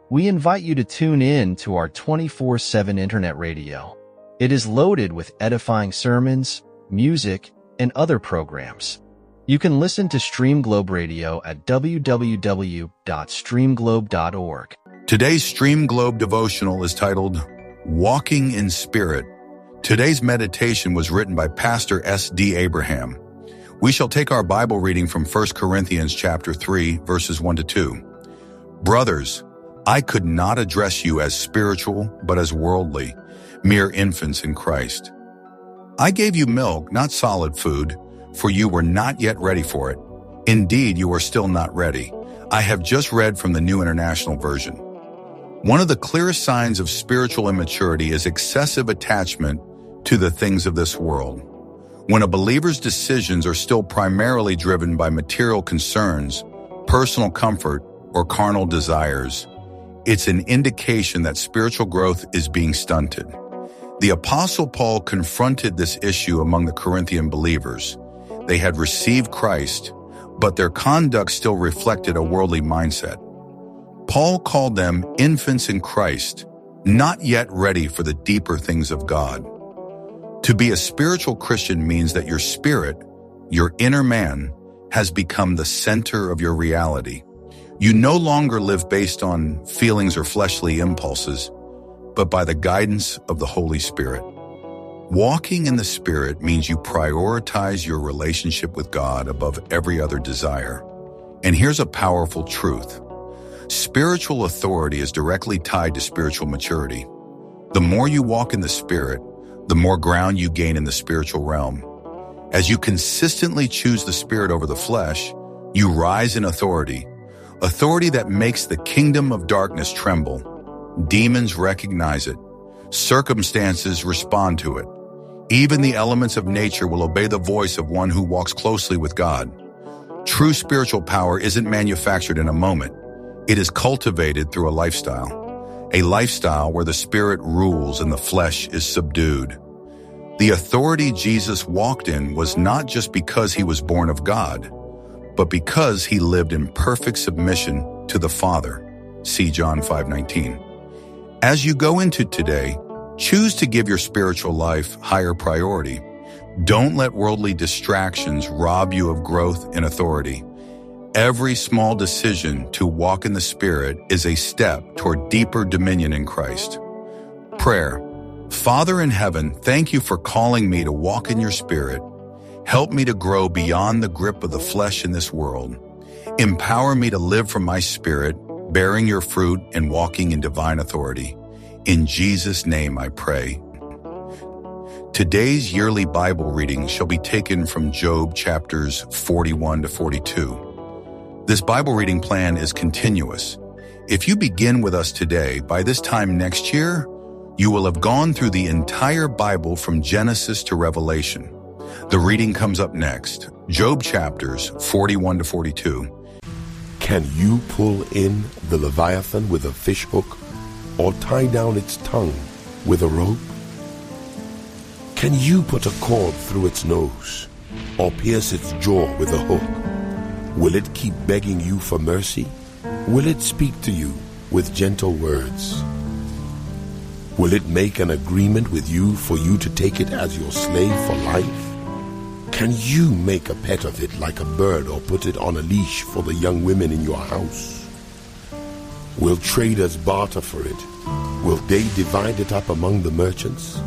We invite you to tune in to our 24/7 internet radio. It is loaded with edifying sermons, music, and other programs. You can listen to Stream Globe Radio at www.streamglobe.org. Today's Stream Globe devotional is titled, Walking in Spirit. Today's meditation was written by Pastor S.D. Abraham. We shall take our Bible reading from 1 Corinthians chapter 3, verses 1 to 2. Brothers, I could not address you as spiritual, but as worldly, mere infants in Christ. I gave you milk, not solid food, for you were not yet ready for it. Indeed, you are still not ready. I have just read from the New International Version. One of the clearest signs of spiritual immaturity is excessive attachment to the things of this world. When a believer's decisions are still primarily driven by material concerns, personal comfort, or carnal desires, it's an indication that spiritual growth is being stunted. The Apostle Paul confronted this issue among the Corinthian believers. They had received Christ, but their conduct still reflected a worldly mindset. Paul called them infants in Christ, not yet ready for the deeper things of God. To be a spiritual Christian means that your spirit, your inner man, has become the center of your reality. You no longer live based on feelings or fleshly impulses, but by the guidance of the Holy Spirit. Walking in the Spirit means you prioritize your relationship with God above every other desire. And here's a powerful truth. Spiritual authority is directly tied to spiritual maturity. The more you walk in the Spirit, the more ground you gain in the spiritual realm. As you consistently choose the Spirit over the flesh, you rise in authority that makes the kingdom of darkness tremble. Demons recognize it. Circumstances respond to it. Even the elements of nature will obey the voice of one who walks closely with God. True spiritual power isn't manufactured in a moment. It is cultivated through a lifestyle where the Spirit rules and the flesh is subdued. The authority Jesus walked in was not just because he was born of God, but because he lived in perfect submission to the Father. See John 5:19. As you go into today, choose to give your spiritual life higher priority. Don't let worldly distractions rob you of growth and authority. Every small decision to walk in the Spirit is a step toward deeper dominion in Christ. Prayer. Father in heaven, thank you for calling me to walk in your Spirit. Help me to grow beyond the grip of the flesh in this world. Empower me to live from my Spirit, bearing your fruit and walking in divine authority. In Jesus' name I pray. Today's yearly Bible reading shall be taken from Job chapters 41 to 42. This Bible reading plan is continuous. If you begin with us today, by this time next year, you will have gone through the entire Bible from Genesis to Revelation. The reading comes up next, Job chapters 41 to 42. Can you pull in the Leviathan with a fish hook, or tie down its tongue with a rope? Can you put a cord through its nose, or pierce its jaw with a hook? Will it keep begging you for mercy? Will it speak to you with gentle words? Will it make an agreement with you for you to take it as your slave for life? Can you make a pet of it like a bird, or put it on a leash for the young women in your house? Will traders barter for it? Will they divide it up among the merchants?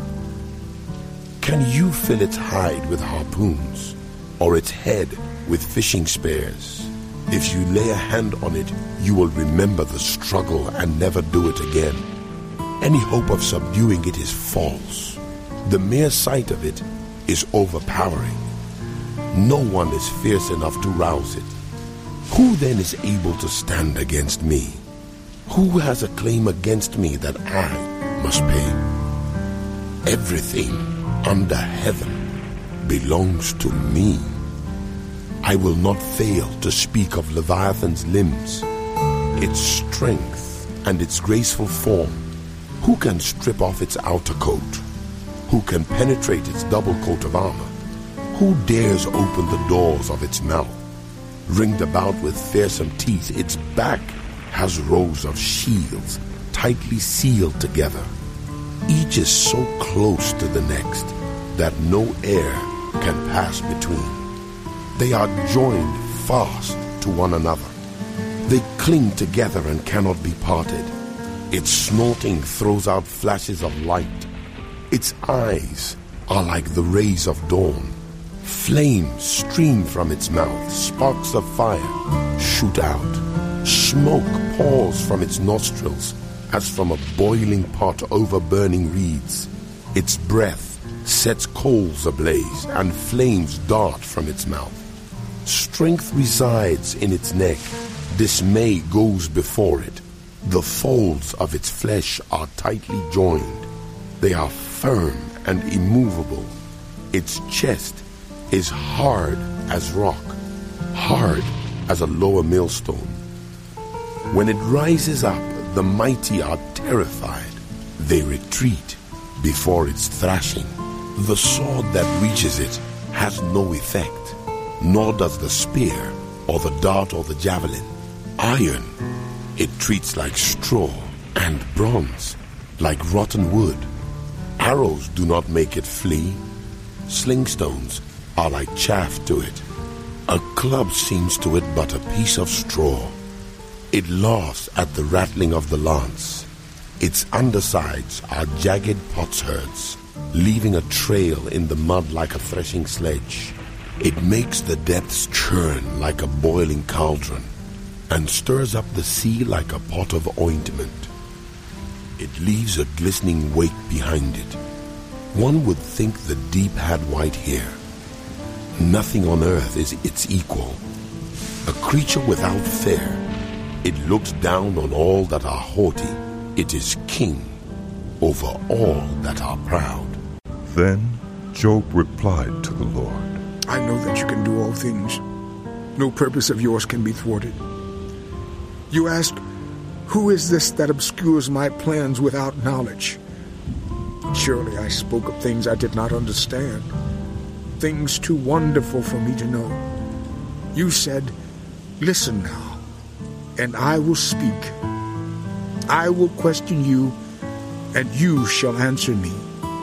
Can you fill its hide with harpoons, or its head with fishing spears? If you lay a hand on it, you will remember the struggle and never do it again. Any hope of subduing it is false. The mere sight of it is overpowering. No one is fierce enough to rouse it. Who then is able to stand against me? Who has a claim against me that I must pay? Everything under heaven belongs to me. I will not fail to speak of Leviathan's limbs, its strength and its graceful form. Who can strip off its outer coat? Who can penetrate its double coat of armor? Who dares open the doors of its mouth? Ringed about with fearsome teeth, its back has rows of shields tightly sealed together. Each is so close to the next that no air can pass between. They are joined fast to one another. They cling together and cannot be parted. Its snorting throws out flashes of light. Its eyes are like the rays of dawn. Flames stream from its mouth. Sparks of fire shoot out. Smoke pours from its nostrils as from a boiling pot over burning reeds. Its breath sets coals ablaze and flames dart from its mouth. Strength resides in its neck. Dismay goes before it. The folds of its flesh are tightly joined. They are firm and immovable. Its chest is hard as rock, hard as a lower millstone. When it rises up, the mighty are terrified. They retreat before its thrashing. The sword that reaches it has no effect, nor does the spear or the dart or the javelin. Iron it treats like straw, and bronze like rotten wood. Arrows do not make it flee. Slingstones are like chaff to it. A club seems to it but a piece of straw. It laughs at the rattling of the lance. Its undersides are jagged potsherds, leaving a trail in the mud like a threshing sledge. It makes the depths churn like a boiling cauldron, and stirs up the sea like a pot of ointment. It leaves a glistening wake behind it. One would think the deep had white hair. Nothing on earth is its equal. A creature without fear. It looks down on all that are haughty. It is king over all that are proud. Then Job replied to the Lord, I know that you can do all things. No purpose of yours can be thwarted. You ask, who is this that obscures my plans without knowledge? Surely I spoke of things I did not understand, things too wonderful for me to know. You said, listen now, and I will speak. I will question you, and you shall answer me.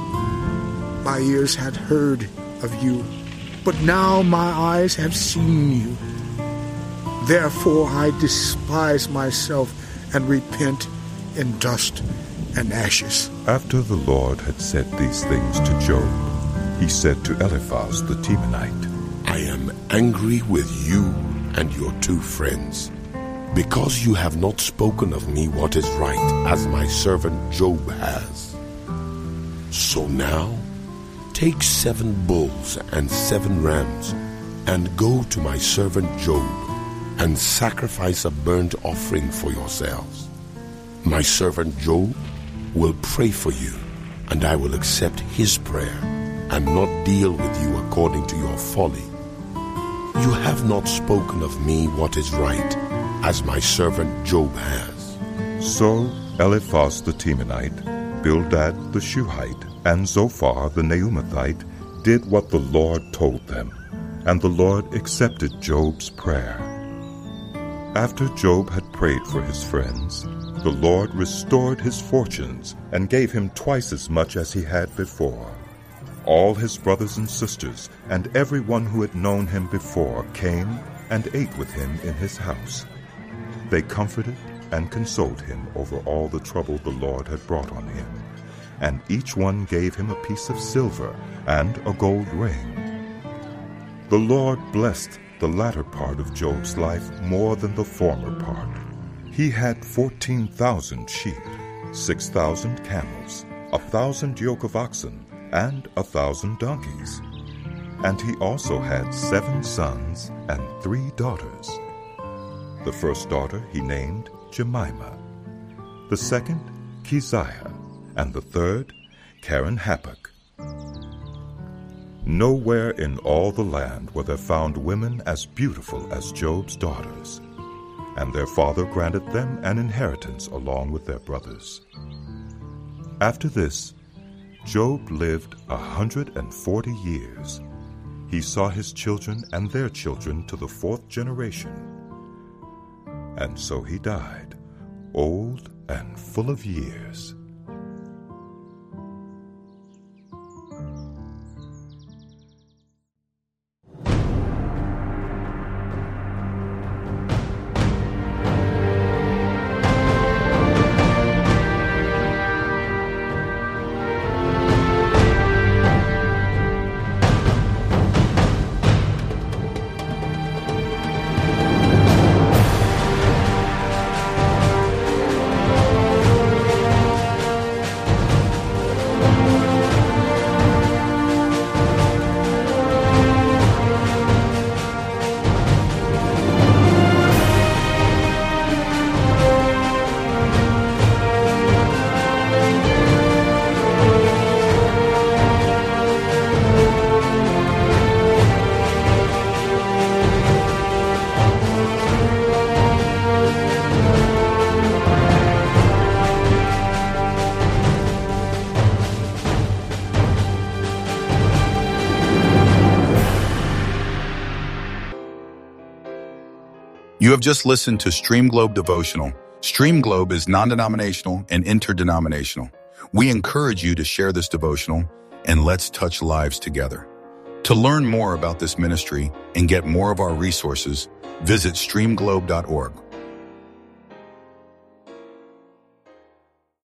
My ears had heard of you, but now my eyes have seen you. Therefore I despise myself and repent in dust and ashes. After the Lord had said these things to Job, he said to Eliphaz the Temanite, I am angry with you and your two friends, because you have not spoken of me what is right, as my servant Job has. So now, take 7 bulls and 7 rams, and go to my servant Job, and sacrifice a burnt offering for yourselves. My servant Job will pray for you, and I will accept his prayer, and not deal with you according to your folly. You have not spoken of me what is right, as my servant Job has. So Eliphaz the Temanite, Bildad the Shuhite, and Zophar the Naamathite did what the Lord told them, and the Lord accepted Job's prayer. After Job had prayed for his friends, the Lord restored his fortunes and gave him twice as much as he had before. All his brothers and sisters and everyone who had known him before came and ate with him in his house. They comforted and consoled him over all the trouble the Lord had brought on him, and each one gave him a piece of silver and a gold ring. The Lord blessed the latter part of Job's life more than the former part. He had 14,000 sheep, 6,000 camels, 1,000 yoke of oxen, and 1,000 donkeys. And he also had 7 sons and 3 daughters. The first daughter he named Jemimah, the second Keziah, and the third Karen-Happuch. Nowhere in all the land were there found women as beautiful as Job's daughters, and their father granted them an inheritance along with their brothers. After this, Job lived 140 years. He saw his children and their children to the 4th generation. And so he died, old and full of years. You have just listened to Stream Globe Devotional. Stream Globe is non-denominational and interdenominational. We encourage you to share this devotional and let's touch lives together. To learn more about this ministry and get more of our resources, visit streamglobe.org.